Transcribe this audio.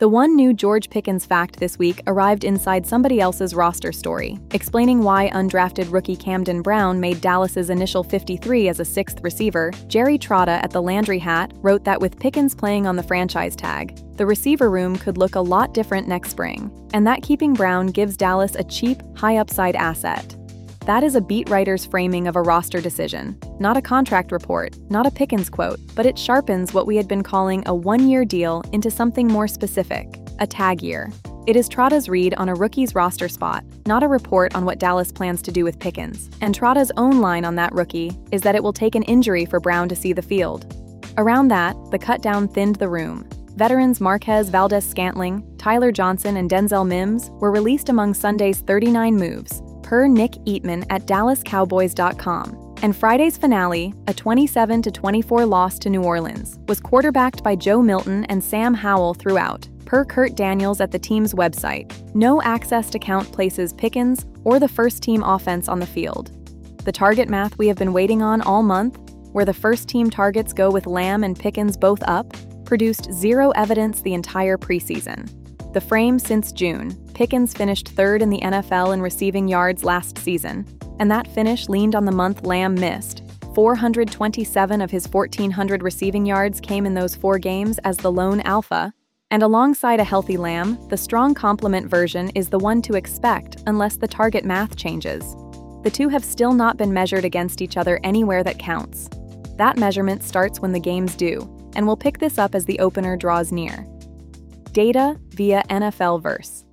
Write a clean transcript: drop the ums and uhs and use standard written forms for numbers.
The one new George Pickens fact this week arrived inside somebody else's roster story, explaining why undrafted rookie Camden Brown made Dallas's initial 53 as a sixth receiver. Jerry Trotta at the Landry Hat wrote that with Pickens playing on the franchise tag, the receiver room could look a lot different next spring, and that keeping Brown gives Dallas a cheap, high-upside asset. That is a beat writer's framing of a roster decision, not a contract report, not a Pickens quote, but it sharpens what we had been calling a one-year deal into something more specific, a tag year. It is Trotta's read on a rookie's roster spot, not a report on what Dallas plans to do with Pickens. And Trotta's own line on that rookie is that it will take an injury for Brown to see the field. Around that, the cut-down thinned the room. Veterans Marquez Valdes-Scantling, Tyler Johnson, and Denzel Mims were released among Sunday's 39 moves, per Nick Eatman at DallasCowboys.com. And Friday's finale, a 27-24 loss to New Orleans, was quarterbacked by Joe Milton and Sam Howell throughout, per Kurt Daniels at the team's website. No access to count places Pickens or the first-team offense on the field. The target math we have been waiting on all month, where the first-team targets go with Lamb and Pickens both up, produced zero evidence the entire preseason. The frame since June, Pickens finished third in the NFL in receiving yards last season, and that finish leaned on the month Lamb missed. 427 of his 1,400 receiving yards came in those 4 games as the lone alpha, and alongside a healthy Lamb, the strong complement version is the one to expect unless the target math changes. The two have still not been measured against each other anywhere that counts. That measurement starts when the games do, and we'll pick this up as the opener draws near. Data via NFL Verse.